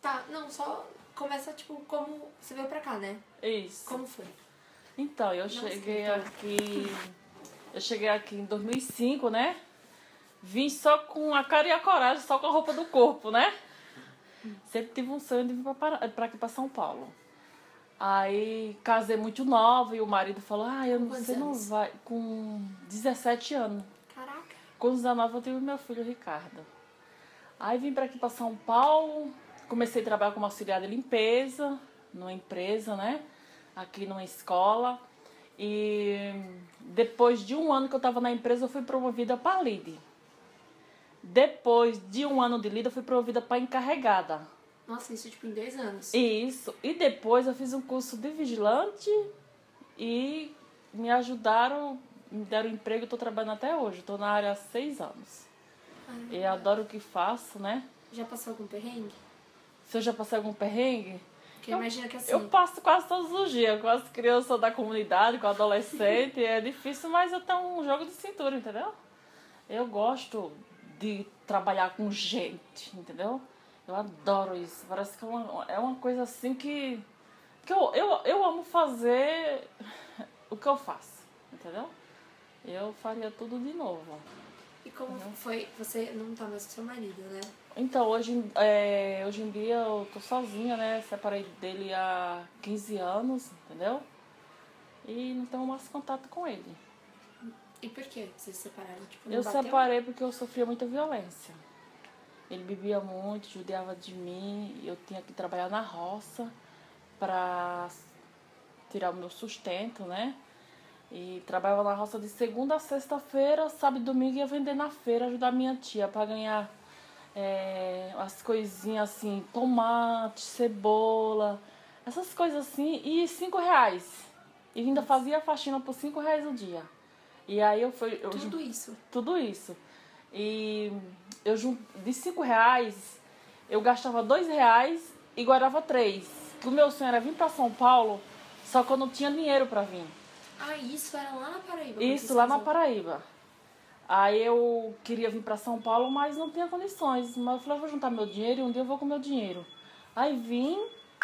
Tá, não, só começa, tipo, como você veio pra cá, né? Isso. Como foi? Então, eu cheguei aqui em 2005, né? Vim só com a cara e a coragem, só com a roupa do corpo, né? Sempre tive um sonho de vir pra aqui, pra São Paulo. Aí casei muito nova e o marido falou, você não vai... Com 17 anos. Caraca. Com 19 eu tive meu filho, Ricardo. Aí vim pra aqui pra São Paulo, comecei a trabalhar como auxiliar de limpeza, numa empresa, né? Aqui numa escola. E depois de um ano que eu tava na empresa, eu fui promovida para líder. Depois de um ano de líder, eu fui promovida para encarregada. Nossa, isso tipo em 2 anos. Isso. E depois eu fiz um curso de vigilante e me ajudaram, me deram emprego, eu tô trabalhando até hoje. Tô na área há 6 anos. E adoro o que faço, né? Já passou algum perrengue? Se eu já passei algum perrengue? Porque imagina que assim... Eu passo quase todos os dias com as crianças da comunidade, com adolescente. É difícil, mas eu tenho um jogo de cintura, entendeu? Eu gosto de trabalhar com gente, entendeu? Eu adoro isso. Parece que é uma coisa assim que eu amo fazer o que eu faço, entendeu? Eu faria tudo de novo. E como foi? Você não tá mais com seu marido, né? Então, hoje em dia eu tô sozinha, né? Separei dele há 15 anos, entendeu? E não tenho mais contato com ele. E por que vocês se separaram? Tipo, Eu separei porque eu sofria muita violência. Ele bebia muito, judiava de mim. E eu tinha que trabalhar na roça pra tirar o meu sustento, né? E trabalhava na roça de segunda a sexta-feira, sábado e domingo ia vender na feira, ajudar minha tia pra ganhar as coisinhas assim, tomate, cebola, essas coisas assim, e R$5. E ainda fazia faxina por R$5 o dia. E aí Tudo isso? Tudo isso. E eu de R$5 eu gastava R$2 e guardava 3. O meu sonho era vir pra São Paulo, só que eu não tinha dinheiro pra vir. Ah, isso era lá na Paraíba? Isso, lá na Paraíba. Aí eu queria vir pra São Paulo, mas não tinha condições. Mas eu falei, eu vou juntar meu dinheiro e um dia eu vou com meu dinheiro. Aí vim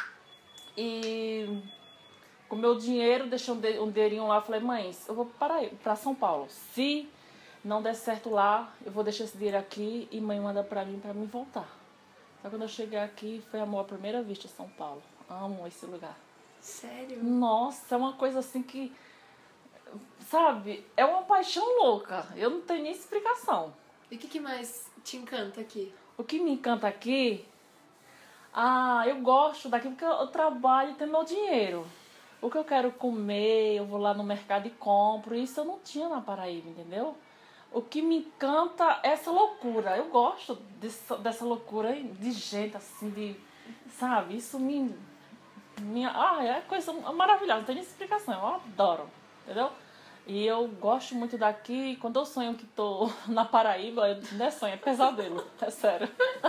e com meu dinheiro, deixei um dinheirinho lá. Falei, mãe, eu vou pra São Paulo. Se não der certo lá, eu vou deixar esse dinheiro aqui e mãe manda pra mim voltar. Só quando eu cheguei aqui, foi amor à primeira vista, São Paulo. Amo esse lugar. Sério? Nossa, é uma coisa assim que... Sabe, é uma paixão louca. Eu não tenho nem explicação. E o que mais te encanta aqui? O que me encanta aqui... eu gosto daqui porque eu trabalho e tenho meu dinheiro. O que eu quero comer, eu vou lá no mercado e compro. Isso eu não tinha na Paraíba, entendeu? O que me encanta é essa loucura. Eu gosto dessa loucura de gente assim, sabe? Isso é coisa maravilhosa, não tem nem explicação. Eu adoro, entendeu? E eu gosto muito daqui. Quando eu sonho que tô na Paraíba, não é sonho, é pesadelo. É sério.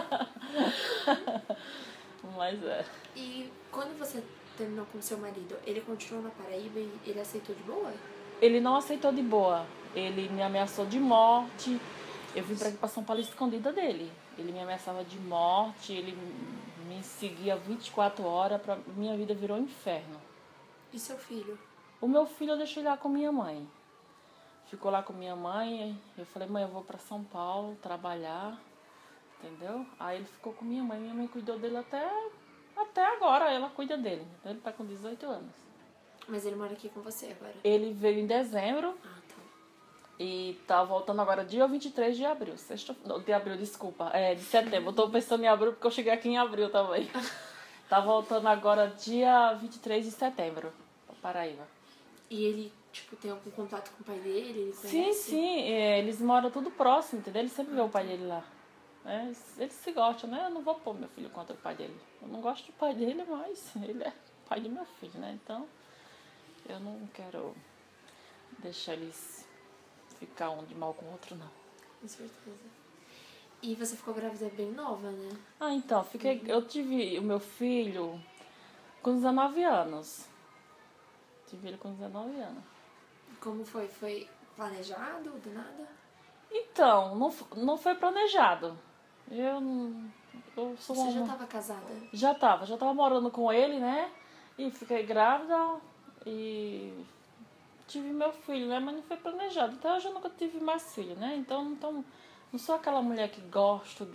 Mas é. E quando você terminou com seu marido, ele continuou na Paraíba e ele aceitou de boa? Ele não aceitou de boa. Ele me ameaçou de morte. Eu vim pra aqui pra São Paulo escondida dele. Ele me ameaçava de morte. Ele me seguia 24 horas. Minha vida virou um inferno. E seu filho? O meu filho eu deixei lá com minha mãe. Ficou lá com minha mãe. Eu falei, mãe, eu vou pra São Paulo trabalhar. Entendeu? Aí ele ficou com minha mãe. Minha mãe cuidou dele até agora. Ela cuida dele. Então ele tá com 18 anos. Mas ele mora aqui com você agora? Ele veio em dezembro. Ah, tá. E tá voltando agora dia 23 de abril. De setembro. Eu tô pensando em abril porque eu cheguei aqui em abril também. Tá voltando agora dia 23 de setembro. Pra Paraíba. E ele, tipo, tem algum contato com o pai dele? Ele Sim, conhece? sim. Eles moram tudo próximo, entendeu? Ele sempre vê o pai dele lá. Eles se gostam, né? Eu não vou pôr meu filho contra o pai dele. Eu não gosto do pai dele, mas ele é pai do meu filho, né? Então, eu não quero deixar eles ficar um de mal com o outro, não. Com certeza. E você ficou grávida bem nova, né? Então, eu tive o meu filho com 19 anos. Tive ele com 19 anos. Como foi? Foi planejado, do nada? Então, não foi planejado. Eu sou Você já tava casada? Já tava morando com ele, né? E fiquei grávida e tive meu filho, né? Mas não foi planejado. Até hoje eu nunca tive mais filho, né? Então não sou aquela mulher que gosto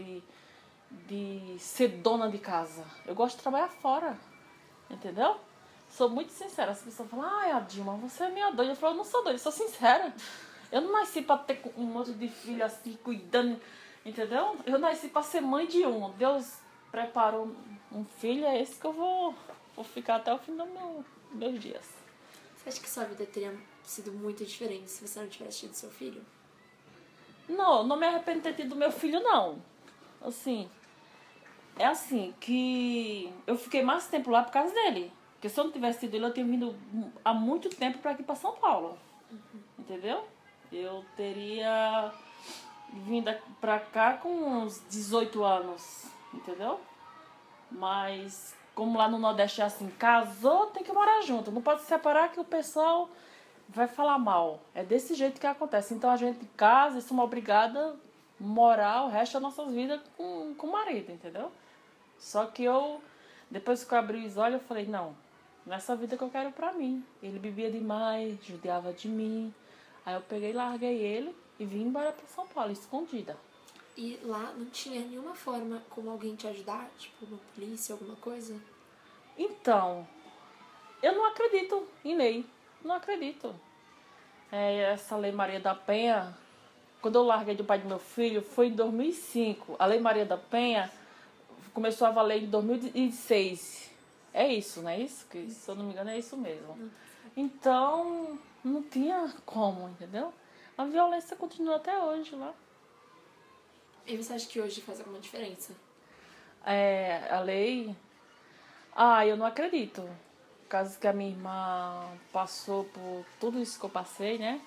de ser dona de casa. Eu gosto de trabalhar fora, entendeu? Sou muito sincera. As pessoas falam, ai, a Dilma, você é minha doida. Eu falo, eu não sou doida, eu sou sincera. Eu não nasci pra ter um monte de filho assim, cuidando, entendeu? Eu nasci pra ser mãe de um. Deus preparou um filho, é esse que eu vou ficar até o fim dos meus dias. Você acha que sua vida teria sido muito diferente se você não tivesse tido seu filho? Não me arrependo de ter tido meu filho, não. Assim, é assim, que eu fiquei mais tempo lá por causa dele. Porque se eu não tivesse tido ele, eu tinha vindo há muito tempo pra aqui pra São Paulo. Entendeu? Eu teria vindo pra cá com uns 18 anos, entendeu? Mas como lá no Nordeste é assim, casou, tem que morar junto. Não pode se separar que o pessoal vai falar mal. É desse jeito que acontece. Então a gente casa e somos obrigadas a morar o resto das nossas vidas com o marido, entendeu? Só que depois que eu abri os olhos, eu falei, não, nessa vida que eu quero pra mim. Ele bebia demais, judiava de mim. Aí eu peguei, larguei ele e vim embora pra São Paulo, escondida. E lá não tinha nenhuma forma como alguém te ajudar? Tipo, uma polícia, alguma coisa? Então, eu não acredito em lei. Não acredito. Essa Lei Maria da Penha, quando eu larguei do pai do meu filho, foi em 2005. A Lei Maria da Penha começou a valer em 2006. É isso, não é isso? Que, se eu não me engano, é isso mesmo. Então, não tinha como, entendeu? A violência continua até hoje lá. E você acha que hoje faz alguma diferença? A lei... eu não acredito. Por causa que a minha irmã passou por tudo isso que eu passei, né?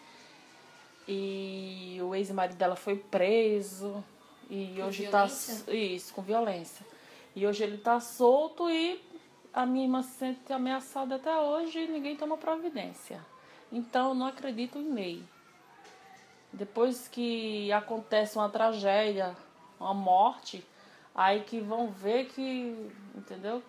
E o ex-marido dela foi preso. E Com hoje violência? tá... Isso, com violência. E hoje ele tá solto e a minha irmã se sente ameaçada até hoje e ninguém toma providência. Então, eu não acredito em lei. Depois que acontece uma tragédia, uma morte, aí que vão ver que, entendeu?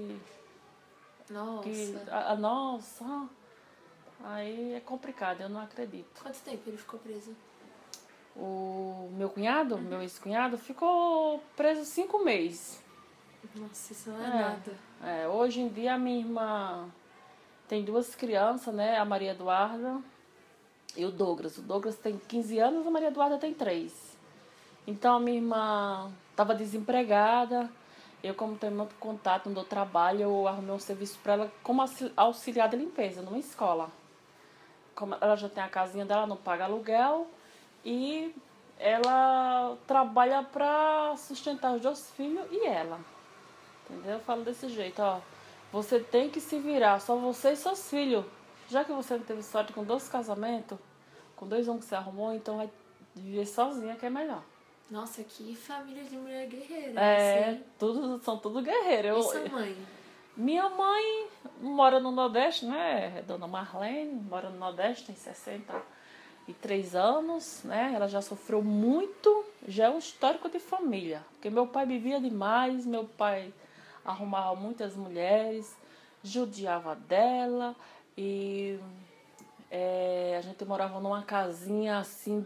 Nossa. Nossa, aí é complicado, eu não acredito. Quanto tempo ele ficou preso? O meu cunhado, meu ex-cunhado, ficou preso 5 meses. Nossa, isso não é nada. Hoje em dia a minha irmã tem 2 crianças, né? A Maria Eduarda e o Douglas. O Douglas tem 15 anos, a Maria Eduarda tem 3. Então a minha irmã estava desempregada. Eu, como tenho muito contato, não dou trabalho, eu arrumei um serviço para ela como auxiliar de limpeza numa escola. Como ela já tem a casinha dela, não paga aluguel e ela trabalha para sustentar os 2 filhos e ela. Entendeu? Eu falo desse jeito, ó. Você tem que se virar, só você e seus filhos. Já que você não teve sorte com 2 casamentos, com 2 homens que você arrumou, então vai viver sozinha que é melhor. Nossa, que família de mulher guerreira. Assim. São tudo guerreiros. E sua mãe? Minha mãe mora no Nordeste, né? Dona Marlene, mora no Nordeste, tem 63 anos, né? Ela já sofreu muito, já é um histórico de família. Porque meu pai bebia demais, meu pai arrumava muitas mulheres, judiava dela e a gente morava numa casinha assim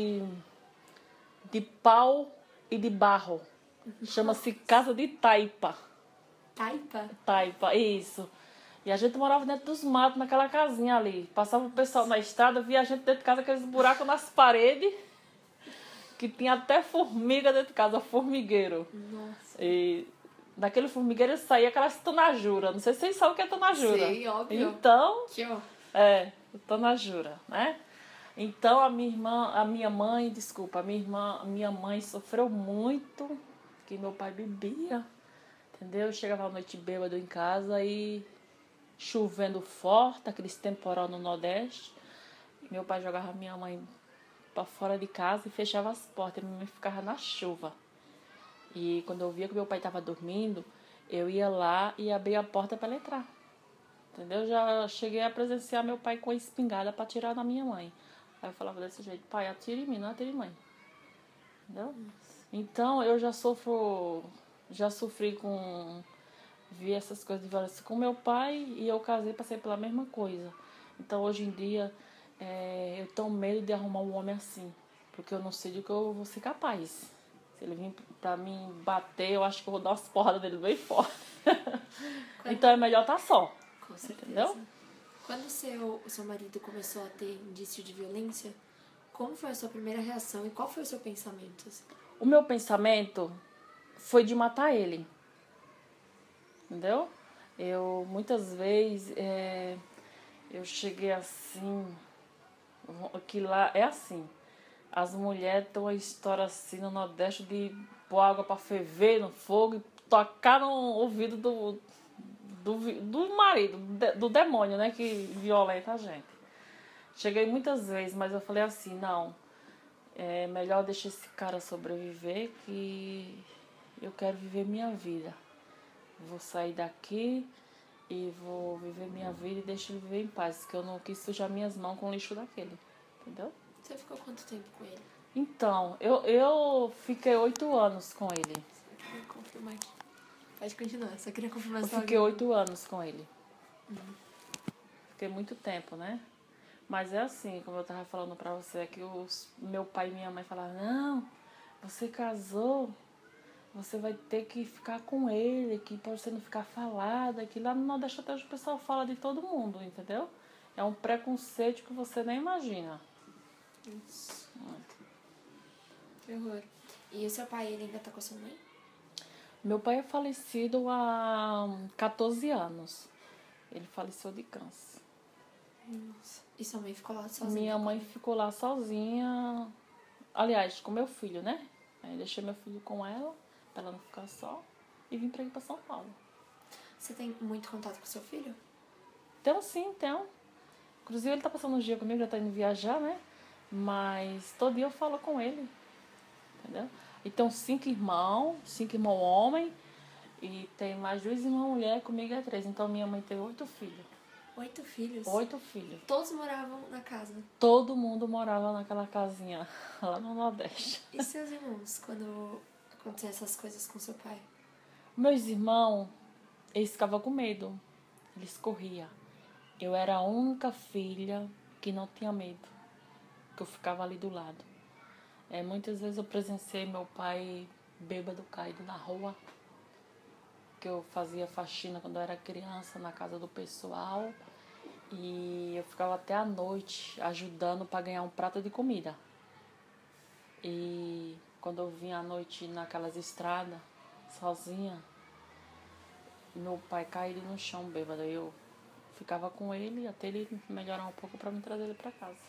de pau e de barro. Chama-se Casa de Taipa. Taipa? Taipa, isso. E a gente morava dentro dos matos, naquela casinha ali. Passava o pessoal na estrada, via a gente dentro de casa, aqueles buracos nas paredes, que tinha até formiga dentro de casa, formigueiro. Nossa. E daquele formigueiro saía aquelas tanajura. Não sei se vocês sabem o que é tanajura. Sei, óbvio. Então, Que ó. tanajura, né? Então a minha mãe sofreu muito, porque meu pai bebia, entendeu? Chegava à noite bêbado em casa e chovendo forte, aqueles temporal no Nordeste. Meu pai jogava minha mãe para fora de casa e fechava as portas, e minha mãe ficava na chuva. E quando eu via que meu pai estava dormindo, eu ia lá e abria a porta para ele entrar. Entendeu? Já cheguei a presenciar meu pai com a espingarda para tirar da minha mãe. Aí eu falava desse jeito, pai, atire em mim, não atire em mãe. Entendeu? Então eu já sofro Já sofri vi essas coisas de violência com meu pai e eu casei, passei pela mesma coisa. Então, hoje em dia, eu tenho medo de arrumar um homem assim, porque eu não sei do que eu vou ser capaz. Se ele vir pra mim bater, eu acho que eu vou dar umas porradas dele bem forte. Então, é melhor estar só. Com certeza. Entendeu? Quando o seu marido começou a ter indício de violência, como foi a sua primeira reação e qual foi o seu pensamento? Assim? O meu pensamento foi de matar ele. Entendeu? Eu, muitas vezes, eu cheguei assim, que lá é assim. As mulheres têm uma história assim no Nordeste de pôr água pra ferver no fogo e tocar no ouvido do marido, do demônio, né, que violenta a gente. Cheguei muitas vezes, mas eu falei assim, não, é melhor deixar esse cara sobreviver que eu quero viver minha vida. Vou sair daqui e vou viver minha vida e deixar ele viver em paz, porque eu não quis sujar minhas mãos com o lixo daquele, entendeu? Você ficou quanto tempo com ele? Então, eu fiquei 8 anos com ele. Só queria confirmar aqui. Pode continuar, só queria confirmar. Eu fiquei 8 anos com ele. Fiquei muito tempo, né? Mas é assim, como eu tava falando pra você, é que meu pai e minha mãe falaram, não, você casou, você vai ter que ficar com ele, que pra você não ficar falada, que lá no Nordeste até hoje o pessoal fala de todo mundo, entendeu? É um preconceito que você nem imagina. Isso. Que horror. E o seu pai, ele ainda tá com a sua mãe? Meu pai é falecido há 14 anos. Ele faleceu de câncer. Nossa. E sua mãe ficou lá sozinha? Minha mãe ficou lá sozinha, aliás, com meu filho, né? Aí deixei meu filho com ela, pra ela não ficar só, e vim pra ir pra São Paulo. Você tem muito contato com seu filho? Então, sim, então. Inclusive, ele tá passando um dia comigo, já tá indo viajar, né? Mas todo dia eu falo com ele, entendeu? E tem 5 irmãos homem, e tem mais 2 irmãs mulher, comigo é 3. Então, minha mãe tem 8 filhos. 8 filhos? 8 filhos. Todos moravam na casa? Todo mundo morava naquela casinha lá no Nordeste. E seus irmãos, quando aconteciam essas coisas com seu pai? Meus irmãos, eles ficavam com medo. Eles corriam. Eu era a única filha que não tinha medo. Que eu ficava ali do lado. Muitas vezes eu presenciei meu pai bêbado caído na rua. Que eu fazia faxina quando eu era criança na casa do pessoal. E eu ficava até a noite ajudando para ganhar um prato de comida. E quando eu vinha à noite naquelas estradas, sozinha, meu pai caído no chão bêbado. Eu ficava com ele até ele melhorar um pouco para me trazer ele para casa.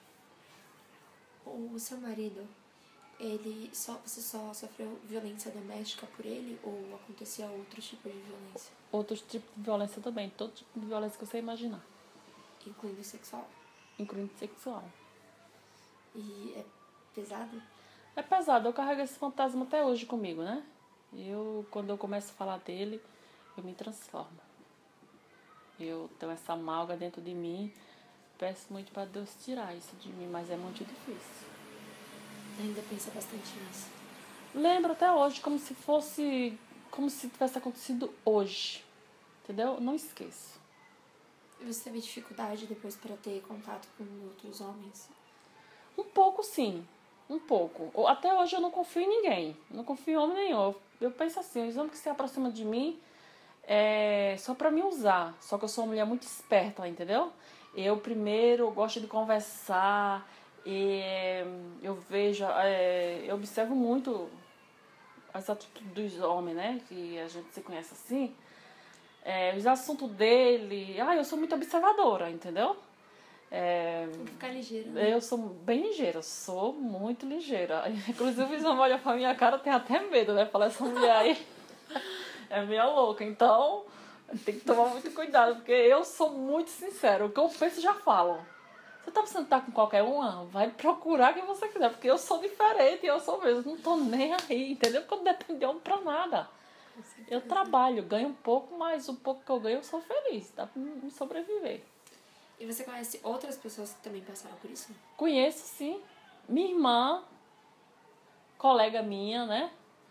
O seu marido, você só sofreu violência doméstica por ele ou acontecia outro tipo de violência? Outros tipos de violência também, todo tipo de violência que você imaginar. Incluindo sexual? Incluindo sexual. E é pesado? É pesado, eu carrego esse fantasma até hoje comigo, né? Quando eu começo a falar dele, eu me transformo. Eu tenho essa malga dentro de mim, peço muito para Deus tirar isso de mim, mas é muito difícil. Ainda pensa bastante nisso? Lembro até hoje como se tivesse acontecido hoje, entendeu? Não esqueço. E você teve dificuldade depois para ter contato com outros homens? Um pouco, sim. Um pouco. Até hoje eu não confio em ninguém. Não confio em homem nenhum. Eu penso assim, os homens que se aproximam de mim é só pra me usar. Só que eu sou uma mulher muito esperta, entendeu? Eu primeiro gosto de conversar. Eu vejo, eu observo muito as atitudes dos homens, né? Que a gente se conhece assim. Os assuntos dele. Eu sou muito observadora, entendeu? Tem que ficar ligeira, né? Eu sou bem ligeira, sou muito ligeira. Inclusive, os homens olham pra minha cara, tem até medo, né? Falar, essa mulher aí é meio louca. Então, tem que tomar muito cuidado, porque eu sou muito sincera. O que eu penso, já falo. Você tá precisando estar com qualquer um? Vai procurar quem você quiser, porque eu sou diferente, eu sou mesmo. Não tô nem aí, entendeu? Porque eu não dependo de homem pra nada. Eu trabalho, ganho um pouco, mas o pouco que eu ganho eu sou feliz. Dá pra me sobreviver. E você conhece outras pessoas que também passaram por isso? Conheço, sim. Minha irmã, colega minha, né?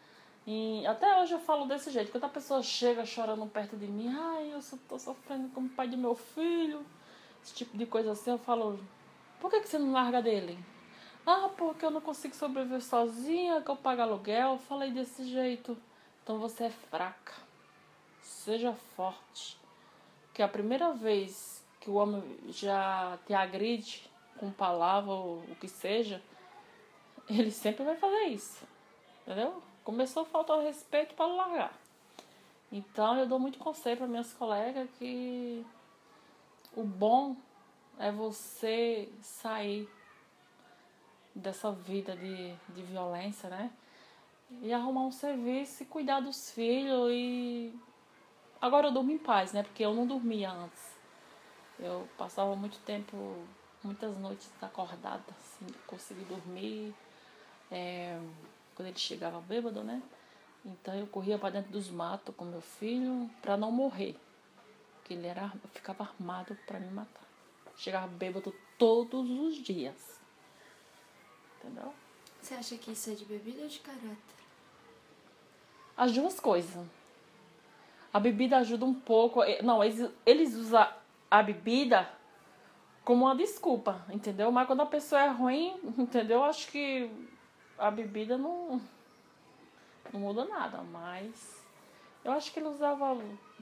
E até hoje eu falo desse jeito. Quando a pessoa chega chorando perto de mim, ai, eu tô sofrendo como pai do meu filho, esse tipo de coisa assim, eu falo, por que você não larga dele? Ah, porque eu não consigo sobreviver sozinha, que eu pago aluguel. Eu falei desse jeito. Então você é fraca. Seja forte. Que a primeira vez que o homem já te agride com palavra ou o que seja, ele sempre vai fazer isso. Entendeu? Começou a faltar o respeito para largar. Então eu dou muito conselho para minhas colegas que o bom é você sair dessa vida de violência, né? E arrumar um serviço e cuidar dos filhos. E agora eu durmo em paz, né? Porque eu não dormia antes. Eu passava muito tempo, muitas noites acordada, assim, não conseguia dormir. Quando ele chegava bêbado, né? Então eu corria para dentro dos matos com meu filho para não morrer. Porque ele ficava armado para me matar. Chegava bêbado todos os dias. Entendeu? Você acha que isso é de bebida ou de caráter? As duas coisas. A bebida ajuda um pouco. Não, eles usam a bebida como uma desculpa, entendeu? Mas quando a pessoa é ruim, entendeu? Acho que a bebida não muda nada. Mas eu acho que ele usava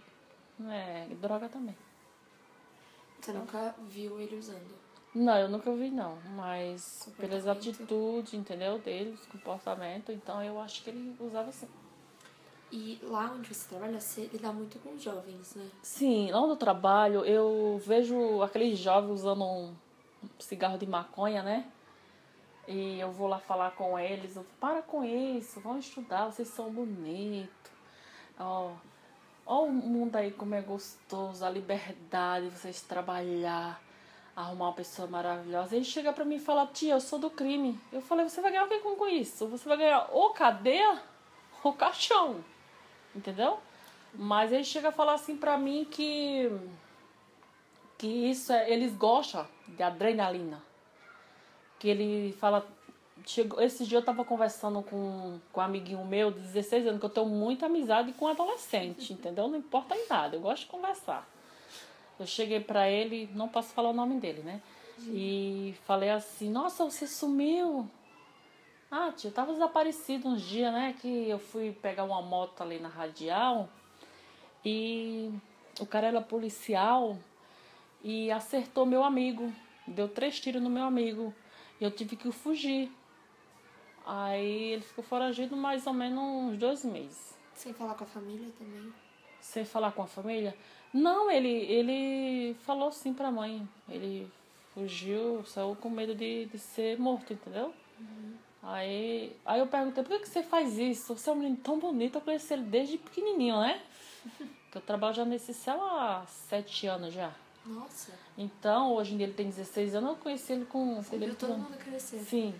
droga também. Você nunca viu ele usando? Não, eu nunca vi não. Mas pelas Comportamento. atitudes, entendeu? Dele, os comportamentos. Então eu acho que ele usava sim. E lá onde você trabalha, você lida muito com jovens, né? Sim, lá onde eu trabalho, eu vejo aqueles jovens usando um cigarro de maconha, né? E eu vou lá falar com eles, para com isso, vão estudar, vocês são bonitos. Ó o mundo aí como é gostoso, a liberdade de vocês trabalhar, arrumar uma pessoa maravilhosa. Ele chega pra mim e fala, tia, eu sou do crime. Eu falei, você vai ganhar o que com isso? Você vai ganhar ou cadeia ou caixão, entendeu? Mas ele chega a falar assim pra mim que isso eles gostam de adrenalina. Que ele fala, esse dia eu tava conversando com um amiguinho meu de 16 anos, que eu tenho muita amizade com adolescente, entendeu? Não importa em nada, eu gosto de conversar. Eu cheguei pra ele, não posso falar o nome dele, né? E falei assim, nossa, você sumiu. Ah, tia, eu tava desaparecido uns dias, né? Que eu fui pegar uma moto ali na Radial e o cara era policial e acertou meu amigo. Deu 3 tiros no meu amigo. E eu tive que fugir. Aí ele ficou foragido mais ou menos uns 2 meses. Sem falar com a família também? Sem falar com a família? Não, ele falou sim pra mãe. Ele fugiu, saiu com medo de ser morto, entendeu? Aí eu perguntei, por que você faz isso? Você é um menino tão bonito, eu conheci ele desde pequenininho, né? Que eu trabalho já nesse céu há 7 anos já. Nossa. Então, hoje em dia ele tem 16 anos, eu conheci ele com... Você viu todo mundo crescer. Sim.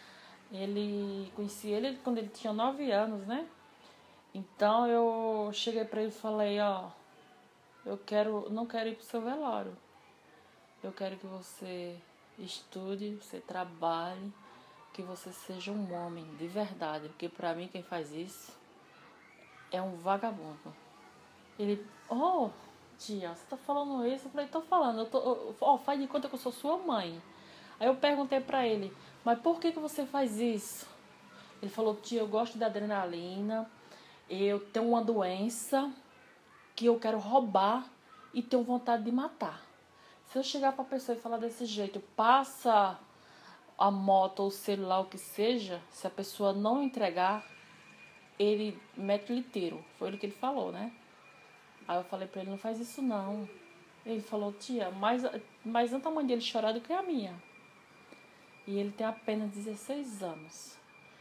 Conheci ele quando ele tinha 9 anos, né? Então eu cheguei pra ele e falei, ó, não quero ir pro seu velório. Eu quero que você estude, você trabalhe, que você seja um homem de verdade. Porque pra mim quem faz isso é um vagabundo. Ele, tia, você tá falando isso? Eu falei, tô falando, faz de conta que eu sou sua mãe. Aí eu perguntei pra ele, mas por que você faz isso? Ele falou, tia, eu gosto de adrenalina, eu tenho uma doença que eu quero roubar e tenho vontade de matar. Se eu chegar pra pessoa e falar desse jeito, passa a moto ou o celular, o que seja, se a pessoa não entregar, ele mete liteiro. Foi o que ele falou, né? Aí eu falei pra ele, não faz isso não. Ele falou, tia, mais antes a mãe dele chorar do que a minha. E ele tem apenas 16 anos.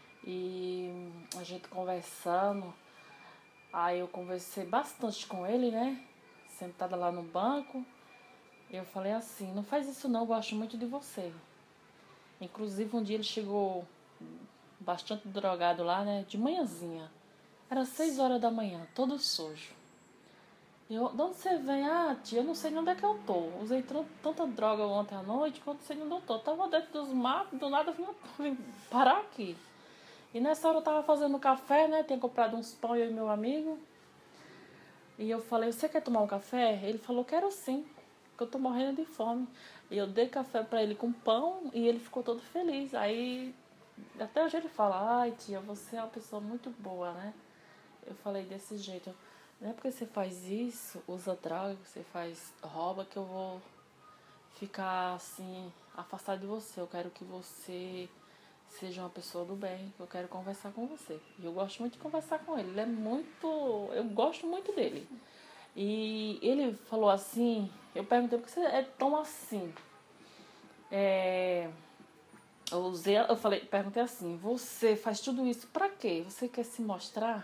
E a gente conversando, aí eu conversei bastante com ele, né? Sentada lá no banco. Eu falei assim, não faz isso não, eu gosto muito de você. Inclusive um dia ele chegou bastante drogado lá, né? De manhãzinha. Era 6 horas da manhã, todo sujo. Eu, de onde você vem? Ah, tia, eu não sei nem onde é que eu tô. Usei tanta droga ontem à noite que eu não sei nem onde eu tô. Tava dentro dos matos, do nada eu vim parar aqui. E nessa hora eu tava fazendo café, né? Tinha comprado uns pão eu e meu amigo. E eu falei, você quer tomar um café? Ele falou, quero sim, que eu tô morrendo de fome. E eu dei café pra ele com pão e ele ficou todo feliz. Aí, até hoje ele fala, ai tia, você é uma pessoa muito boa, né? Eu falei desse jeito, não é porque você faz isso, usa droga, você faz rouba, que eu vou ficar assim, afastado de você. Eu quero que você seja uma pessoa do bem, eu quero conversar com você. E eu gosto muito de conversar com ele. Ele é muito... Eu gosto muito dele. E ele falou assim... Eu perguntei, por que você é tão assim? Perguntei assim, você faz tudo isso pra quê? Você quer se mostrar?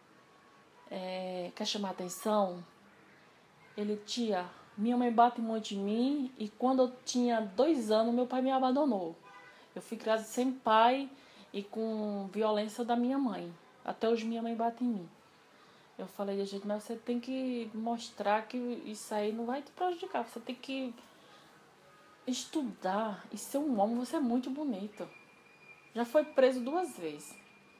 Quer chamar atenção? Ele, tia, minha mãe bate muito em mim e quando eu tinha 2 anos, meu pai me abandonou. Eu fui criada sem pai e com violência da minha mãe. Até hoje minha mãe bate em mim. Eu falei, gente, mas você tem que mostrar que isso aí não vai te prejudicar. Você tem que estudar e ser um homem. Você é muito bonito. Já foi preso 2 vezes.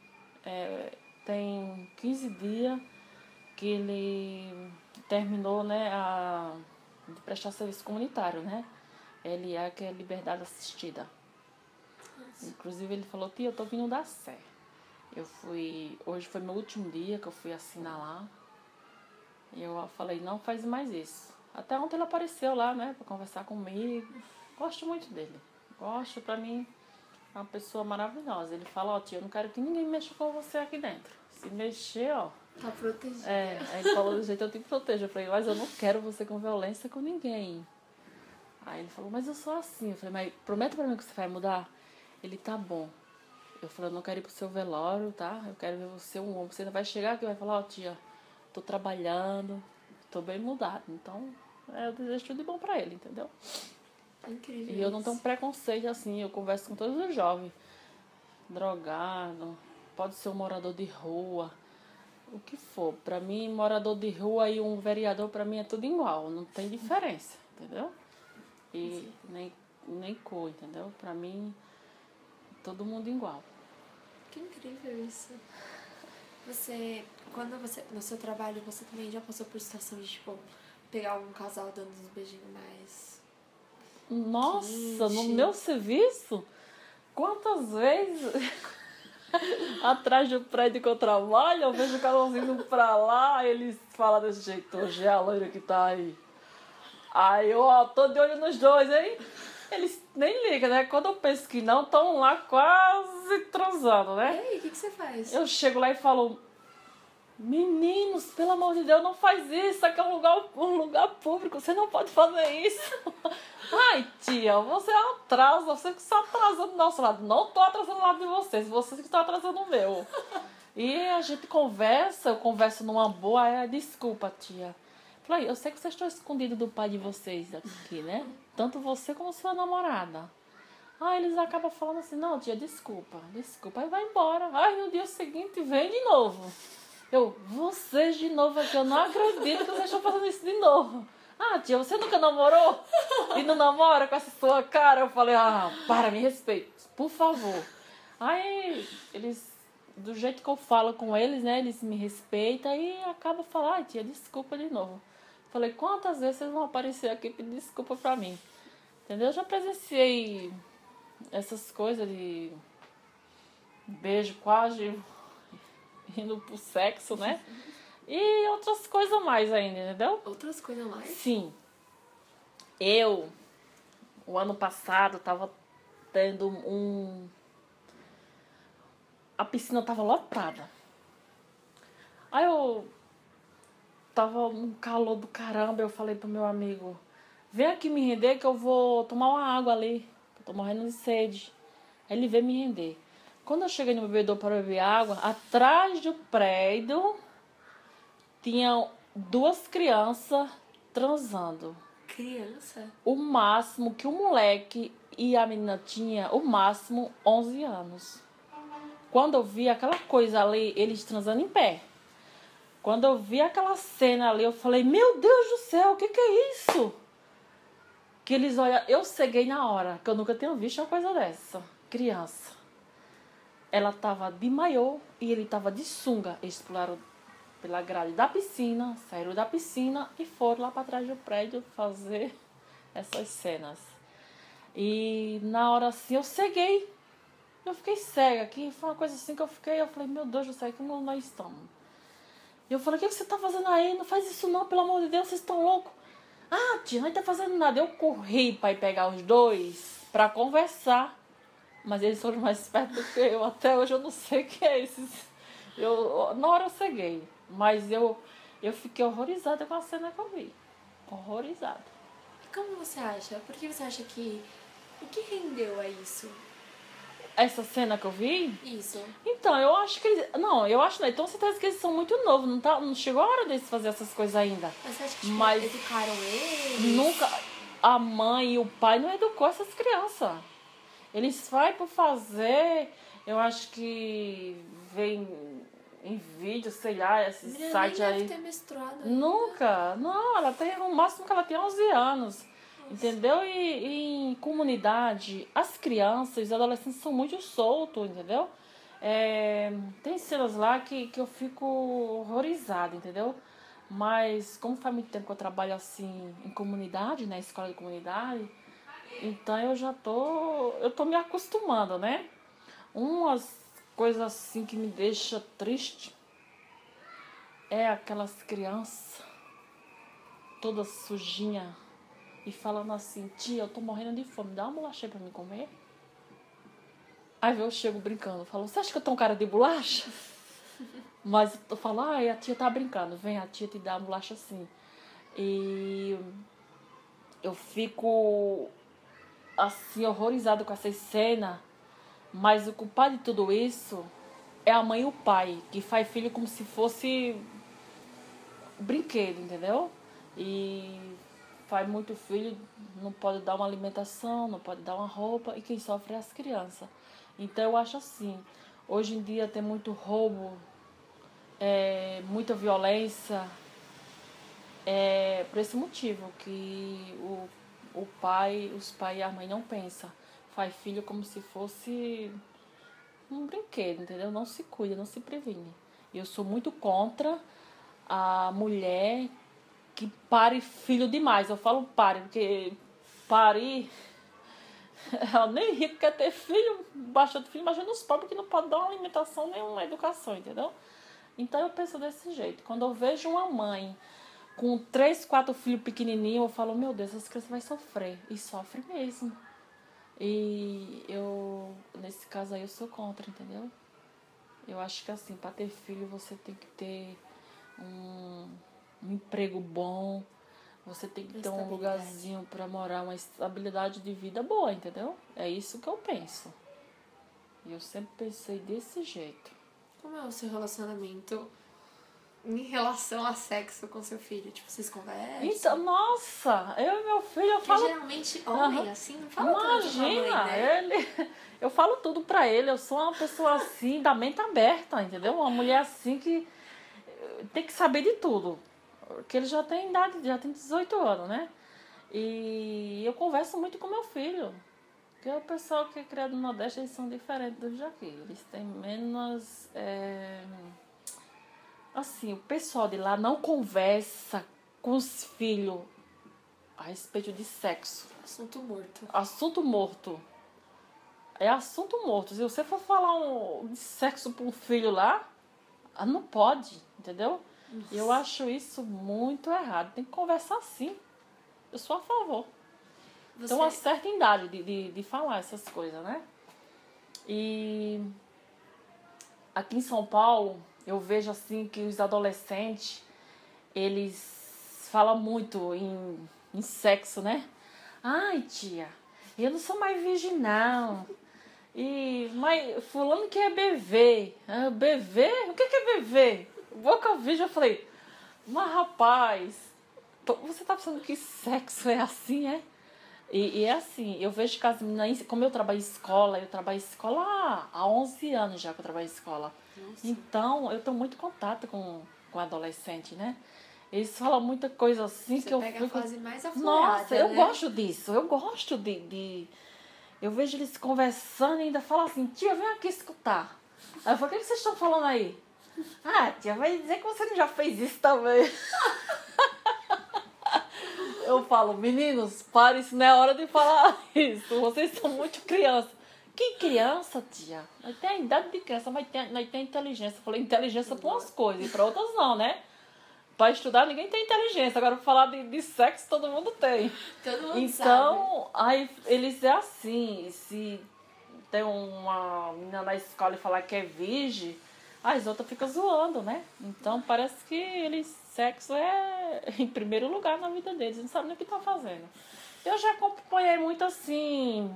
Tem 15 dias que ele terminou, né, de prestar serviço comunitário, né? LA, que é liberdade assistida. Inclusive ele falou, tia, eu tô vindo da Sé. Hoje foi meu último dia que eu fui assinar lá. E eu falei, não faz mais isso. Até ontem ele apareceu lá, né, pra conversar comigo. Gosto muito dele. Gosto, pra mim, é uma pessoa maravilhosa. Ele fala, tia, eu não quero que ninguém mexa com você aqui dentro. Se mexer, Tá protegido. Aí ele falou, do jeito eu te protejo. Eu falei, mas eu não quero você com violência com ninguém. Aí ele falou, mas eu sou assim. Eu falei, mas promete pra mim que você vai mudar? Ele, tá bom. Eu falei, eu não quero ir pro seu velório, tá? Eu quero ver você um homem. Você ainda vai chegar aqui e vai falar, tia, tô trabalhando, tô bem mudado. Então, eu desejo tudo de bom pra ele, entendeu? Incrível. E eu não tenho preconceito assim, eu converso com todos os jovens. Drogado, pode ser um morador de rua, o que for. Pra mim, morador de rua e um vereador, pra mim é tudo igual, não tem diferença, entendeu? E nem cor, entendeu? Pra mim, todo mundo igual. Que incrível isso. No seu trabalho, você também já passou por situação de, tipo, pegar um casal dando uns beijinhos mais... Nossa, quente. no meu serviço, quantas vezes atrás do prédio que eu trabalho, eu vejo o casalzinho indo pra lá, eles falam desse jeito, hoje é a loira que tá aí. Aí eu, tô de olho nos dois, hein? Eles nem ligam, né? Quando eu penso que não, estão lá quase transando, né? E aí, o que você faz? Eu chego lá e falo, meninos, pelo amor de Deus, não faz isso, aqui é um lugar público, você não pode fazer isso. Ai, tia, você atrasa, você que está atrasando do nosso lado. Não estou atrasando o lado de vocês que estão atrasando o meu. E a gente conversa, eu converso numa boa, desculpa, tia. Falei, eu sei que vocês estão escondidos do pai de vocês aqui, né? Tanto você como sua namorada. Eles acabam falando assim, não, tia, desculpa, aí vai embora. No dia seguinte vem de novo. Vocês de novo aqui, eu não acredito que vocês estão fazendo isso de novo. Tia, você nunca namorou? E não namora com essa sua cara? Eu falei, me respeite, por favor. Aí, eles, do jeito que eu falo com eles, né, eles me respeitam e acabam falando, tia, desculpa de novo. Falei, quantas vezes vocês vão aparecer aqui e pedir desculpa pra mim? Entendeu? Eu já presenciei essas coisas de beijo quase indo pro sexo, né? E outras coisas mais ainda, entendeu? Outras coisas mais? Sim. O ano passado, tava tendo a piscina tava lotada. Aí eu tava um calor do caramba, eu falei pro meu amigo, vem aqui me render que eu vou tomar uma água ali, eu tô morrendo de sede. Aí ele veio me render. Quando eu cheguei no bebedouro para beber água, atrás do prédio tinham 2 crianças transando. Criança? O máximo que o moleque e a menina tinha, o máximo 11 anos. Quando eu vi aquela coisa ali, eles transando em pé. Quando eu vi aquela cena ali, eu falei, meu Deus do céu, o que é isso? Que eles olham, eu ceguei na hora, que eu nunca tinha visto uma coisa dessa. Criança. ela tava de maiô e ele tava de sunga. Eles pularam pela grade da piscina, saíram da piscina e foram lá para trás do prédio fazer essas cenas. E na hora assim eu ceguei. Eu fiquei cega aqui. Foi uma coisa assim que eu falei, meu Deus do céu, como nós estamos? E eu falei, o que você tá fazendo aí? Não faz isso não, pelo amor de Deus, vocês estão loucos. Ah, tia, não tá fazendo nada. Eu corri para ir pegar os dois para conversar. Mas eles foram mais espertos do que eu. Até hoje eu não sei o que é esses. Na hora eu ceguei. Mas eu fiquei horrorizada com a cena que eu vi. Horrorizada. Como você acha? Por que você acha que... O que rendeu a isso? Essa cena que eu vi? Isso. Então, eu acho que eles... Não, eu acho não. Então, certeza que eles são muito novos. Não chegou a hora deles fazer essas coisas ainda. Mas você acha que educaram eles? Nunca... A mãe e o pai não educou essas crianças. Eles fazem por fazer... Eu acho que vem em vídeo, sei lá, esses sites aí. Deve ter menstruado ainda. Nunca. Não, ela tem... O máximo que ela tem 11 anos. Entendeu? E em comunidade, as crianças e os adolescentes são muito soltos, entendeu? Tem cenas lá que eu fico horrorizada, entendeu? Mas como faz muito tempo que eu trabalho assim em comunidade, né? Escola de comunidade, então eu tô me acostumando, né? Umas coisas assim que me deixa triste é aquelas crianças todas sujinhas e falando assim, tia, eu tô morrendo de fome, dá uma bolacha aí pra mim comer. Aí eu chego brincando, falo, você acha que eu tô um cara de bolacha? Mas eu falo, a tia tá brincando, vem, a tia te dá uma bolacha assim. E eu fico assim, horrorizada com essa cena, mas o culpado de tudo isso é a mãe e o pai, que faz filho como se fosse brinquedo, entendeu? E faz muito filho, não pode dar uma alimentação, não pode dar uma roupa, e quem sofre é as crianças. Então eu acho assim, hoje em dia tem muito roubo, muita violência, por esse motivo que os pais e a mãe não pensam. Faz filho como se fosse um brinquedo, entendeu? Não se cuida, não se previne. E eu sou muito contra a mulher que pare filho demais. Eu falo pare, porque parir... Ela nem rico quer ter filho, bastante filho, imagina os pobres que não podem dar uma alimentação nem uma educação, entendeu? Então eu penso desse jeito. Quando eu vejo uma mãe com 3, 4 filhos pequenininhos, eu falo, meu Deus, essa criança vai sofrer. E sofre mesmo. E eu, nesse caso aí, eu sou contra, entendeu? Eu acho que assim, para ter filho você tem que ter um emprego bom, você tem que ter um lugarzinho para morar, uma estabilidade de vida boa, entendeu? É isso que eu penso. E eu sempre pensei desse jeito. Como é o seu relacionamento em relação a sexo com seu filho? Tipo, vocês conversam? Então, nossa, eu e meu filho, eu Porque falo... geralmente homem, assim, não fala tanto com a mãe, Imagina, né? eu falo tudo pra ele, eu sou uma pessoa assim, da mente aberta, entendeu? Uma mulher assim que tem que saber de tudo. Porque ele já tem idade, já tem 18 anos, né? E eu converso muito com meu filho. Porque o pessoal que é criado no Nordeste, eles são diferentes dos daqui. Eles têm menos... Assim, o pessoal de lá não conversa com os filhos a respeito de sexo. Assunto morto. Assunto morto. É assunto morto. Se você for falar de sexo para um filho lá, não pode, entendeu? Nossa. Eu acho isso muito errado. Tem que conversar sim. Eu sou a favor. Tem uma certa idade de falar essas coisas, né? E aqui em São Paulo, eu vejo assim que os adolescentes, eles falam muito em sexo, né? Ai, tia, eu não sou mais virgem, não. Mas fulano quer beber. Beber? O que é beber? Boca virgem, eu falei, mas rapaz, você tá pensando que sexo é assim, é? E é assim, eu vejo que as meninas, como eu trabalho em escola há 11 anos já que eu trabalho em escola. Nossa. Então, eu tenho muito contato com adolescente, né? Eles falam muita coisa assim. Você que eu pega fico... a fase mais aflorada, Nossa, eu né? gosto disso, eu gosto de... Eu vejo eles conversando e ainda falam assim, tia, vem aqui escutar. Aí eu falei, o que vocês estão falando aí? Ah, tia, vai dizer que você não já fez isso também. Eu falo, meninos, pare, isso não é hora de falar isso. Vocês são muito crianças. Que criança, tia? Nós tem a idade de criança, mas nós tem inteligência. Eu falei, inteligência para umas coisas e para outras não, né? Para estudar ninguém tem inteligência. Agora, para falar de sexo, todo mundo tem. Todo mundo Então, sabe. aí eles é assim, se tem uma menina na escola e falar que é virgem, as outras ficam zoando, né? Então parece que eles, sexo é em primeiro lugar na vida deles, não sabem nem o que estão fazendo. Eu já acompanhei muito assim,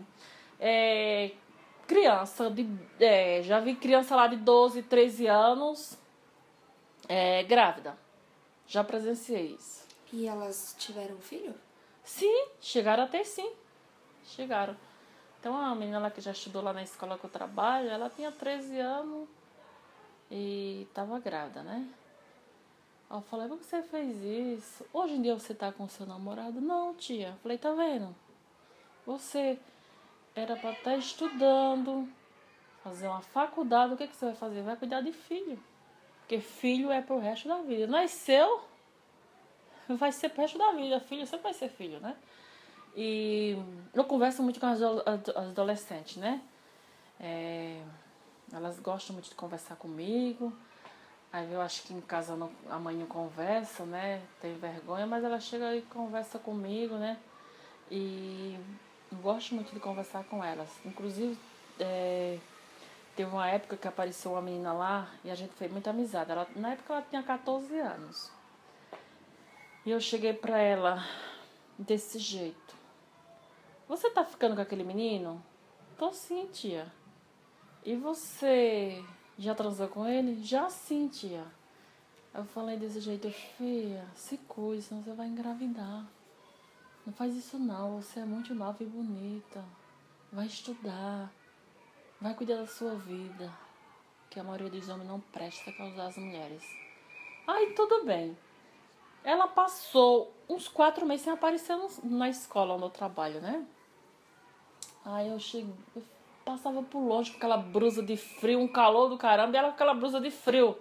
criança, já vi criança lá de 12, 13 anos grávida. Já presenciei isso. E elas tiveram filho? Sim, chegaram até sim. Chegaram. Então, uma menina lá que já estudou lá na escola que eu trabalho, ela tinha 13 anos e estava grávida, né? Eu falei, por que você fez isso? Hoje em dia você tá com seu namorado? Não, tia. Eu falei, tá vendo? Você era para estar estudando, fazer uma faculdade, o que você vai fazer? Vai cuidar de filho. Porque filho é pro resto da vida. Nasceu, vai ser pro resto da vida. Filho sempre vai ser filho, né? E eu converso muito com as adolescentes, né? Elas gostam muito de conversar comigo. Aí eu acho que em casa a mãe não conversa, né? Tem vergonha, mas ela chega e conversa comigo, né? E eu gosto muito de conversar com elas. Inclusive, teve uma época que apareceu uma menina lá e a gente fez muita amizade. Na época ela tinha 14 anos. E eu cheguei pra ela desse jeito. Você tá ficando com aquele menino? Tô sim, tia. E você já transou com ele? Já sim, tia. Eu falei desse jeito, filha, se cuide, senão você vai engravidar. Não faz isso não, você é muito nova e bonita. Vai estudar, vai cuidar da sua vida. Que a maioria dos homens não presta pra usar as mulheres. Aí tudo bem. Ela passou uns 4 meses sem aparecer na escola onde eu trabalho, né? Aí eu passava por longe com aquela blusa de frio, um calor do caramba, e ela com aquela blusa de frio.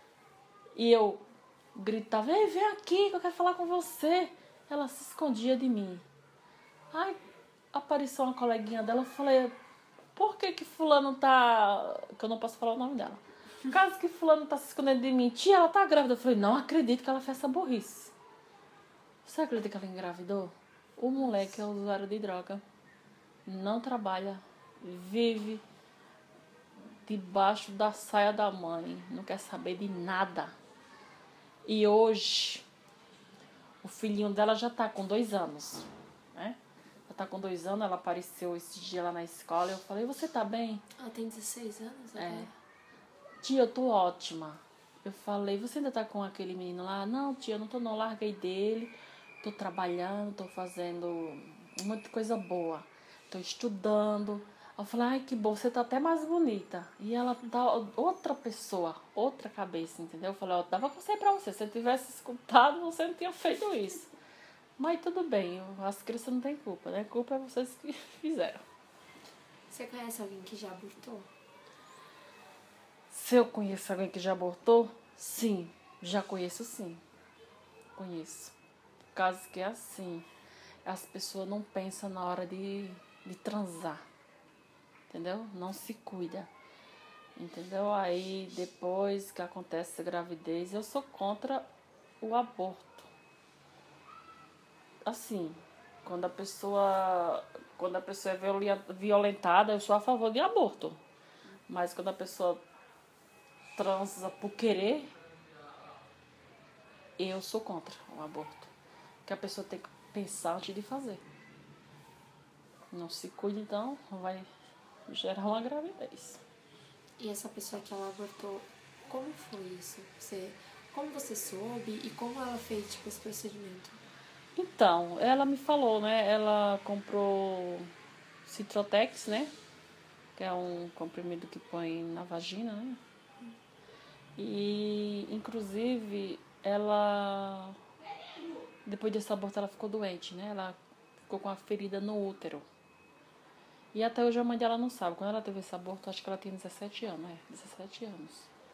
E eu gritava, ei, vem aqui que eu quero falar com você. Ela se escondia de mim. Aí apareceu uma coleguinha dela, eu falei, por que fulano tá... Que eu não posso falar o nome dela. Caso que fulano tá se escondendo de mim. Tia, ela tá grávida. Eu falei, não acredito que ela fez essa burrice. Você acredita que ela engravidou? O moleque é usuário de droga. Não trabalha. Vive debaixo da saia da mãe. Não quer saber de nada. E hoje, o filhinho dela já tá com 2 anos. Né? Já tá com 2 anos. Ela apareceu esse dia lá na escola. Eu falei, você tá bem? Ela tem 16 anos agora? Tia, eu tô ótima. Eu falei, você ainda tá com aquele menino lá? Não, tia, eu não tô não. Larguei dele. Tô trabalhando, tô fazendo muita coisa boa. Tô estudando. Eu falei, ai, que bom, você tá até mais bonita. E ela tá outra pessoa, outra cabeça, entendeu? Eu falei, ó, dava conselho pra você. Se eu tivesse escutado, você não tinha feito isso. Mas tudo bem, as crianças não têm culpa, né? Culpa é vocês que fizeram. Você conhece alguém que já abortou? Se eu conheço alguém que já abortou? Sim, já conheço sim. Conheço. Casos que é assim, as pessoas não pensam na hora de transar. Entendeu? Não se cuida. Entendeu? Aí depois que acontece a gravidez, eu sou contra o aborto. Assim, quando a pessoa é violentada, eu sou a favor de aborto. Mas quando a pessoa transa por querer, eu sou contra o aborto. Porque a pessoa tem que pensar antes de fazer. Não se cuida, então, vai gerar uma gravidez. E essa pessoa que ela abortou, como foi isso? Como você soube e como ela fez tipo, esse procedimento? Então, ela me falou, né? Ela comprou Citrotex, né? Que é um comprimido que põe na vagina, né? E, inclusive, ela... Depois desse aborto, ela ficou doente, né? Ela ficou com uma ferida no útero. E até hoje a mãe dela não sabe. Quando ela teve esse aborto, acho que ela tinha 17 anos, 17 anos.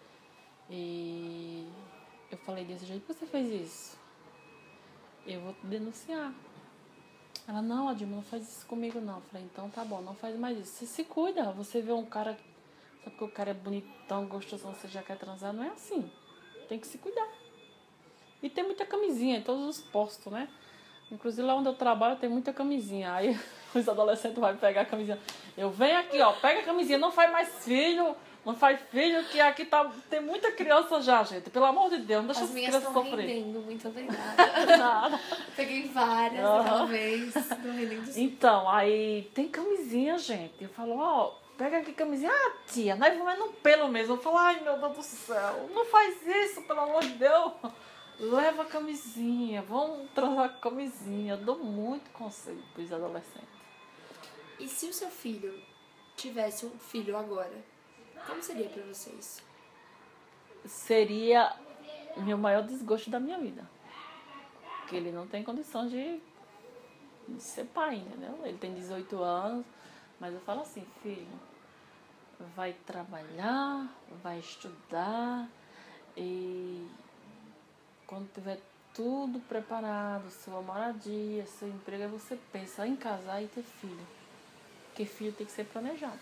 E eu falei desse jeito, por que você fez isso? Eu vou te denunciar. Ela, não, Adilma, não faz isso comigo não. Eu falei, então tá bom, não faz mais isso. Você se cuida, você vê um cara, só porque o cara é bonitão, gostosão, você já quer transar, não é assim. Tem que se cuidar. E tem muita camisinha em todos os postos, né? Inclusive lá onde eu trabalho tem muita camisinha. Aí os adolescentes vão pegar a camisinha. Eu venho aqui, ó, pega a camisinha, não faz mais filho, não faz filho, que aqui tem muita criança já, gente. Pelo amor de Deus, não deixa As as minhas crianças estão sofrer. rendendo, muito obrigada. Nada. Peguei várias daquela vez, não rendendo. Então, aí tem camisinha, gente. Eu falo, ó, pega aqui camisinha. Ah, tia, nós vamos no pelo mesmo. Eu falo, ai meu Deus do céu, não faz isso, pelo amor de Deus. Leva a camisinha, vamos transar com camisinha. Eu dou muito conselho pros adolescentes. E se o seu filho tivesse um filho agora, como seria pra vocês? Seria o meu maior desgosto da minha vida. Porque ele não tem condição de ser pai, entendeu? Ele tem 18 anos, mas eu falo assim, filho, vai trabalhar, vai estudar e quando tiver tudo preparado, sua moradia, seu emprego, aí você pensa em casar e ter filho. Porque filho tem que ser planejado.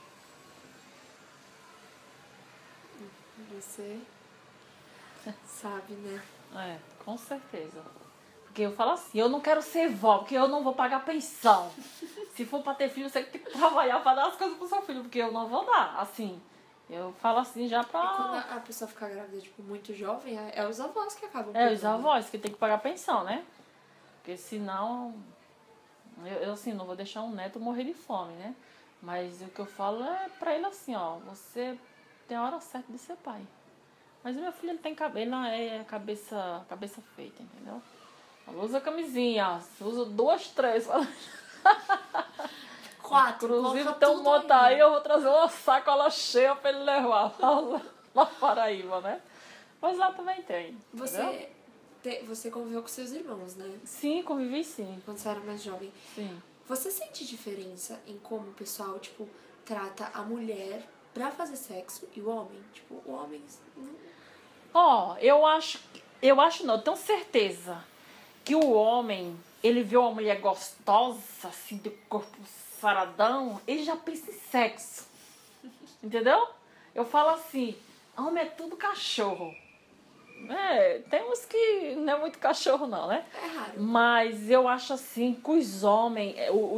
Você sabe, né? É, com certeza. Porque eu falo assim, eu não quero ser vó, porque eu não vou pagar pensão. Se for pra ter filho, você tem que trabalhar pra dar as coisas pro seu filho, porque eu não vou dar, assim. Eu falo assim já pra... E quando a pessoa fica grávida, tipo, muito jovem, é os avós que acabam É, os pegando. avós que tem que pagar pensão, né? Porque senão... Eu assim, não vou deixar um neto morrer de fome, né? Mas o que eu falo é pra ele assim, ó. Você tem a hora certa de ser pai. Mas o meu filho, ele tem cabelo, é cabeça feita, entendeu? Ela usa camisinha, usa 2, 3. 4, Inclusive coloca tem um tudo moto aí, eu vou trazer uma sacola cheia pra ele levar lá na Paraíba, né? Mas lá também tem. Entendeu? Você conviveu com seus irmãos, né? Sim, convivi sim. Quando você era mais jovem. Sim. Você sente diferença em como o pessoal, tipo, trata a mulher pra fazer sexo e o homem? Tipo, o homem... Ó, eu acho não, eu tenho certeza que o homem, ele vê uma mulher gostosa, assim, de corpo saradão, ele já pensa em sexo. Entendeu? Eu falo assim, homem é tudo cachorro. É, tem uns que não é muito cachorro não, né? É raro. Mas eu acho assim que os homens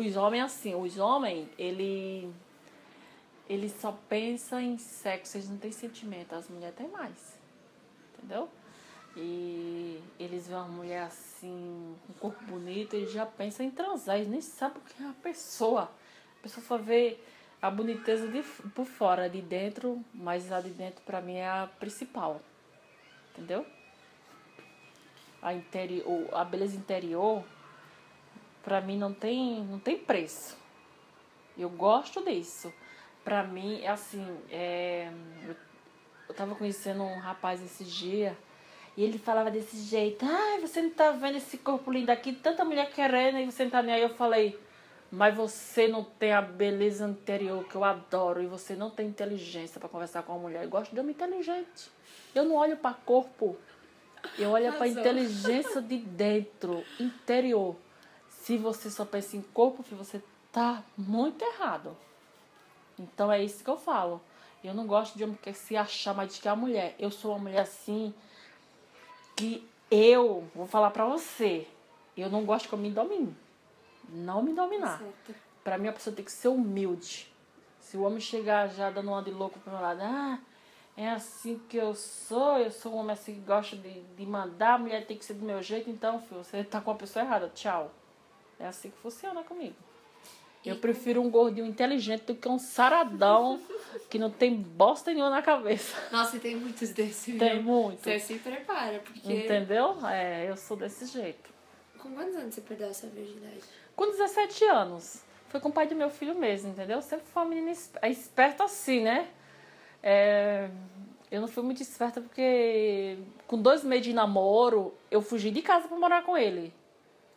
ele só pensa em sexo, eles não têm sentimento, as mulheres têm mais. Entendeu? E eles veem uma mulher assim, com um corpo bonito, eles já pensam em transar, eles nem sabem o que é a pessoa. A pessoa só vê a boniteza por fora, de dentro, mas a de dentro pra mim é a principal. Entendeu? A beleza interior, pra mim não tem preço. Eu gosto disso. Pra mim, é assim, eu tava conhecendo um rapaz esse dia e ele falava desse jeito. Ai, você não tá vendo esse corpo lindo aqui? Tanta mulher querendo e você não tá nem aí. Eu falei, mas você não tem a beleza interior que eu adoro e você não tem inteligência pra conversar com uma mulher. Eu gosto de homem inteligente. Eu não olho pra corpo. Eu olho pra inteligência de dentro, interior. Se você só pensa em corpo, você tá muito errado. Então é isso que eu falo. Eu não gosto de homem que se achar mais do que a mulher. Eu sou uma mulher assim que vou falar pra você, eu não gosto que eu me domine. Não me dominar. Certo. Pra mim a pessoa tem que ser humilde. Se o homem chegar já dando uma de louco pro meu lado, é assim que eu sou um homem assim que gosta de mandar, a mulher tem que ser do meu jeito, então, filho, você tá com a pessoa errada, tchau. É assim que funciona comigo. Eu prefiro um gordinho inteligente do que um saradão que não tem bosta nenhuma na cabeça. Nossa, e tem muitos desses. Tem viu? muito. Você se prepara, porque... Entendeu? Eu sou desse jeito. Com quantos anos você perdeu essa virgindade? Com 17 anos. Foi com o pai do meu filho mesmo, entendeu? Sempre foi uma menina esperta assim, né? Eu não fui muito esperta porque com 2 meses de namoro, eu fugi de casa pra morar com ele.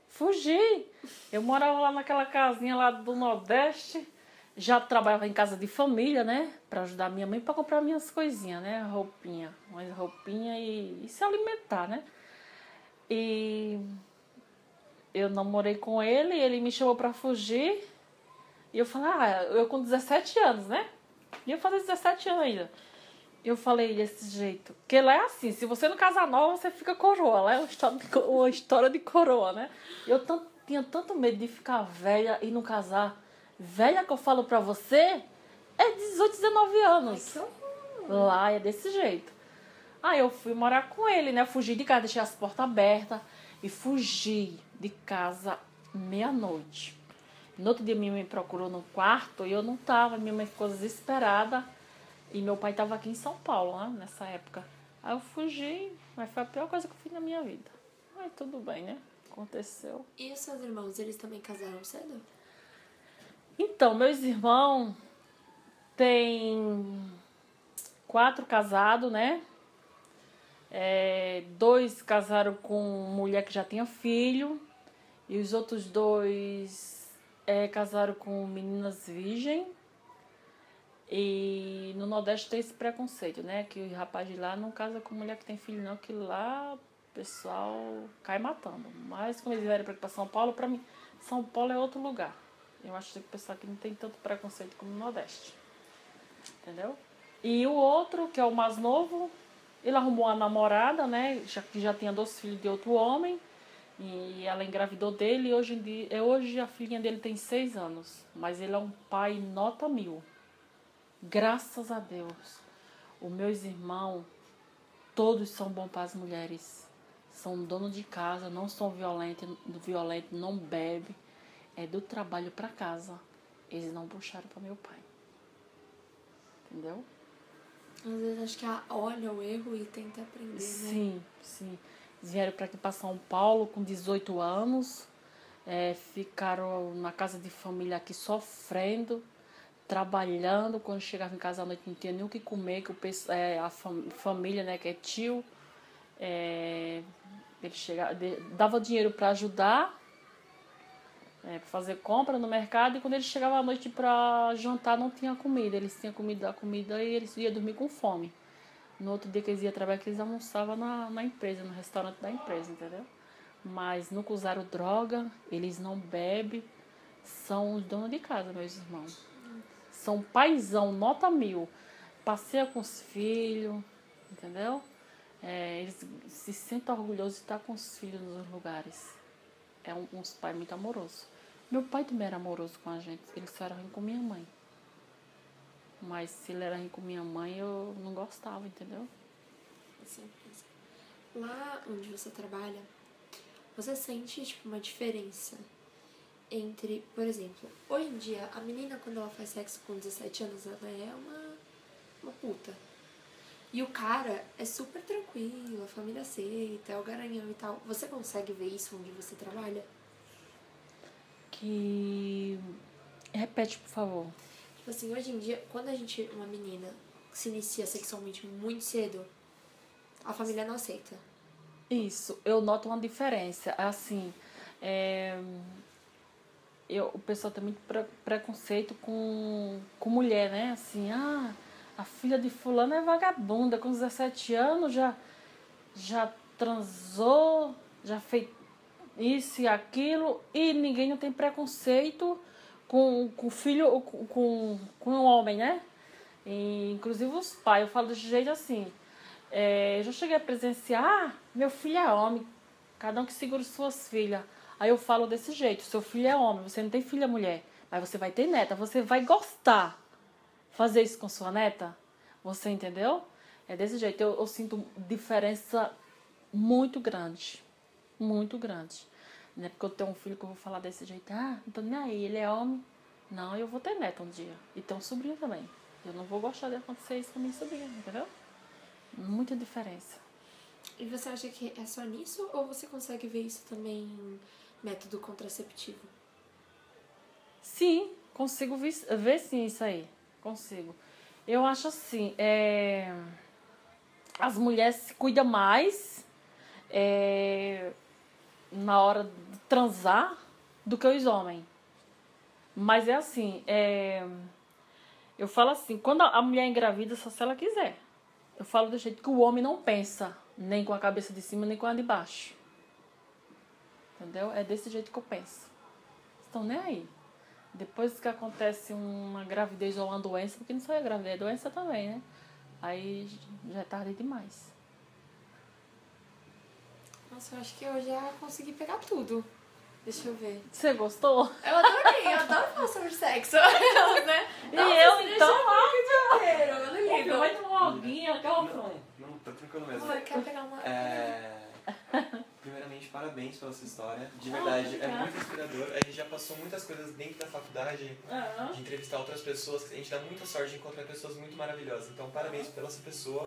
Fugi. Eu morava lá naquela casinha lá do Nordeste. Já trabalhava em casa de família, né? Pra ajudar minha mãe pra comprar minhas coisinhas, né? Roupinha. Umas roupinhas e se alimentar, né? E eu namorei com ele me chamou pra fugir. E eu falei, eu com 17 anos, né? Ia fazer 17 anos ainda. Eu falei desse jeito. Porque lá é assim, se você não casar nova, você fica coroa. Lá é uma história de coroa, né? Tinha tanto medo de ficar velha e não casar. Velha que eu falo pra você é 18, 19 anos. Ai, que horror. Lá é desse jeito. Aí eu fui morar com ele, né? Fugi de casa, deixei as portas abertas. E fugi de casa meia-noite. No outro dia minha mãe me procurou no quarto e eu não tava. Minha mãe ficou desesperada. E meu pai tava aqui em São Paulo, né? Nessa época. Aí eu fugi, mas foi a pior coisa que eu fiz na minha vida. Mas tudo bem, né? Aconteceu. E os seus irmãos, eles também casaram cedo? Então, meus irmãos têm 4 casados, né? 2 casaram com mulher que já tinha filho. E os outros 2 casaram com meninas virgem. E no Nordeste tem esse preconceito, né? Que o rapaz de lá não casa com mulher que tem filho, não. Que lá o pessoal cai matando. Mas quando eles vieram para São Paulo, pra mim, São Paulo é outro lugar. Eu acho que o pessoal aqui não tem tanto preconceito como no Nordeste. Entendeu? E o outro, que é o mais novo, ele arrumou uma namorada, né? Que já tinha 2 filhos de outro homem. E ela engravidou dele. E hoje a filhinha dele tem 6 anos. Mas ele é um pai nota 1000. Graças a Deus. Os meus irmãos, todos são bons para as mulheres. São donos de casa, não são violentos, não bebem. É do trabalho para casa. Eles não puxaram para meu pai. Entendeu? Às vezes acho que olha o erro e tenta aprender, né? Sim, sim. Eles vieram para aqui para São Paulo com 18 anos. Ficaram na casa de família aqui sofrendo, trabalhando. Quando chegava em casa à noite não tinha nem o que comer, que a família, né, que é tio, ele dava dinheiro para ajudar, para fazer compra no mercado, e quando ele chegava à noite para jantar não tinha comida. Eles tinham a comida e eles iam dormir com fome. No outro dia que eles iam trabalhar, que eles almoçavam na empresa, no restaurante da empresa, entendeu? Mas nunca usaram droga, eles não bebem, são os donos de casa, meus irmãos. São paizão, nota 1000. Passeia com os filhos, entendeu? Eles se sentem orgulhosos de estar com os filhos nos lugares. É uns pais muito amorosos. Meu pai também era amoroso com a gente, ele só era ruim com minha mãe. Mas se ele era ruim com minha mãe, eu não gostava, entendeu? Assim, lá onde você trabalha, você sente tipo uma diferença entre, por exemplo, hoje em dia, a menina quando ela faz sexo com 17 anos, ela é uma puta. E o cara é super tranquilo, a família aceita, é o garanhão e tal. Você consegue ver isso onde você trabalha? Repete, por favor. Tipo assim, hoje em dia, quando uma menina se inicia sexualmente muito cedo, a família não aceita. Isso, eu noto uma diferença. Assim, o pessoal tem muito preconceito com mulher, né? Assim, a filha de fulano é vagabunda, com 17 anos já transou, já fez isso e aquilo, e ninguém não tem preconceito com filho, com um homem, né? E, inclusive os pais, eu falo desse jeito assim, eu já cheguei a presenciar, meu filho é homem, cada um que segura suas filhas. Aí eu falo desse jeito, seu filho é homem, você não tem filha mulher, mas você vai ter neta, você vai gostar fazer isso com sua neta? Você entendeu? É desse jeito, eu sinto diferença muito grande, muito grande. Não é porque eu tenho um filho que eu vou falar desse jeito, não tô nem aí, ele é homem. Não, eu vou ter neta um dia, e ter um sobrinho também. Eu não vou gostar de acontecer isso com a minha sobrinha, entendeu? Muita diferença. E você acha que é só nisso ou você consegue ver isso também em método contraceptivo? Sim, consigo ver sim isso aí. Consigo. Eu acho assim, as mulheres se cuidam mais, na hora de transar do que os homens. Mas é assim, eu falo assim, quando a mulher engravida, só se ela quiser. Eu falo do jeito que o homem não pensa, nem com a cabeça de cima, nem com a de baixo. Entendeu? É desse jeito que eu penso. Estão nem aí. Depois que acontece uma gravidez ou uma doença, porque não só é gravidez, é doença também, né? Aí já é tarde demais. Nossa, eu acho que eu já consegui pegar tudo. Deixa eu ver. Você gostou? Eu adorei, eu adoro falar sobre sexo. Né? E Nossa, eu, você então, deixa inteiro, eu não ligo. vai tomar uma aguinha, aquela Não, tá tranquilo mesmo. Você quer pegar uma... Primeiramente, parabéns pela sua história. De verdade, é muito inspirador. A gente já passou muitas coisas dentro da faculdade, de entrevistar outras pessoas. A gente dá muita sorte de encontrar pessoas muito maravilhosas. Então, parabéns pela sua pessoa.